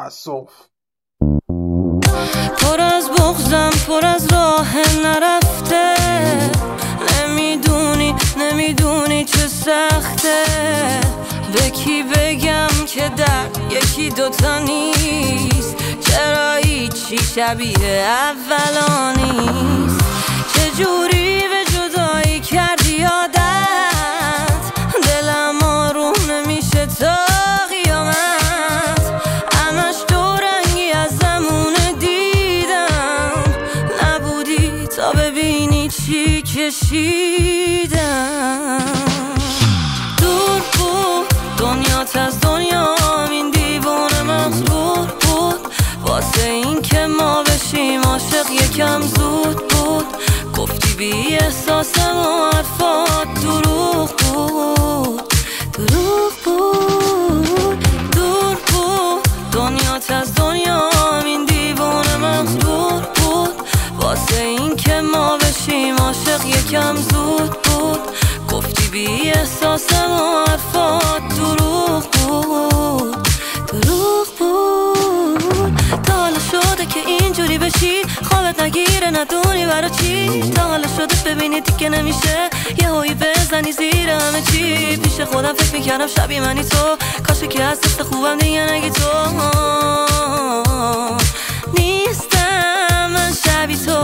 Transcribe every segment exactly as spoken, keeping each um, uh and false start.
تأسف. پر از بغضم، پر از راه نرفته، نمیدونی نمیدونی چه سخته. به کی بگم که در یکی دوتا نیست؟ چرا هیچی شبیه اولا نیست؟ چجوری به جدایی کردی عادت؟ دلم آروم نمیشه تا قیامت. همش دورنگی از زمون دیدم، نبودی تا ببینی چی کشیدم. دور بود دنیات از دنیام، این دیوونه مغرور بود. واسه این که ما بشیم عاشق یکم زود بود. گفتی بی احساسم و حرفات دروغ بود، دروغ بود. دور بود دنیات از دنیام، این دیوونه مغرور بود. واسه این که ما بشیم عاشق یکم زود بود. گفتی بی احساسم و حرفات دروغ بود، دروغ بود. تا حالا شده که اینجوری بشی خوابت نگیره ندونی برا چی؟ تا حالا شده ببینی دیگه نمیشه یه هایی بزنی زیر همه چی؟ پیش خودم فکر میکردم شبیه منی تو، کاشه که از دست خوبم دیگه نگی تو. نیستم من شبیه تو.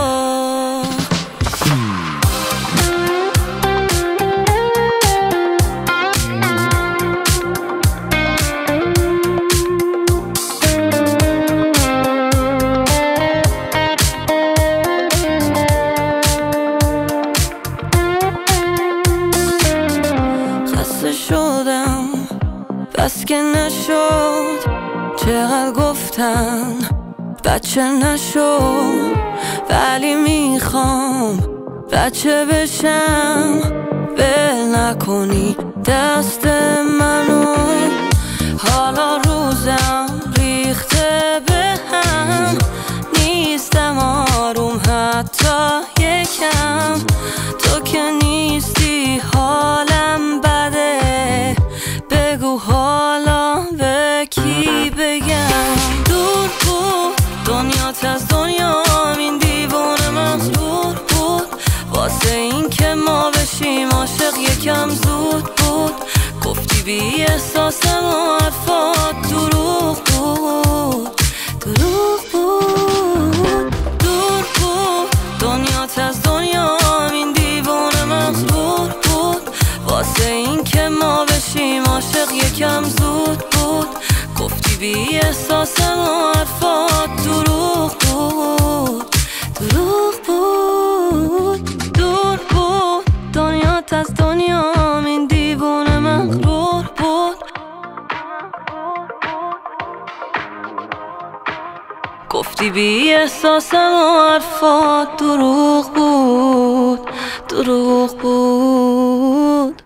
شدم بس که نشد، چقدر گفتن بچه نشد. ولی میخوام بچه بشم، بل نکنی دست منو. حالا روزم ریخته به هم، نیستم آروم حتی یکم. تو که نیستی حالم بده، بگو حالا به کی بگم؟ دور بود دنیات از دنیام، این دیوونه مغرور بود. واسه این که ما بشیم عاشق یکم زود بود. گفتی بی احساسم و حرفات دروغ بود، دروغ بود. دور بود دنیات از دنیام، این دیوونه مغرور بود. واسه این که ما بشیم عاشق یکم زود بود. گفتی بی احساسم و حرفات دروغ بود، دروغ بود. دور بود دنیات از دنیام، این دیوونه مغرور بود. گفتی بی احساسم و حرفات دروغ بود، دروغ بود.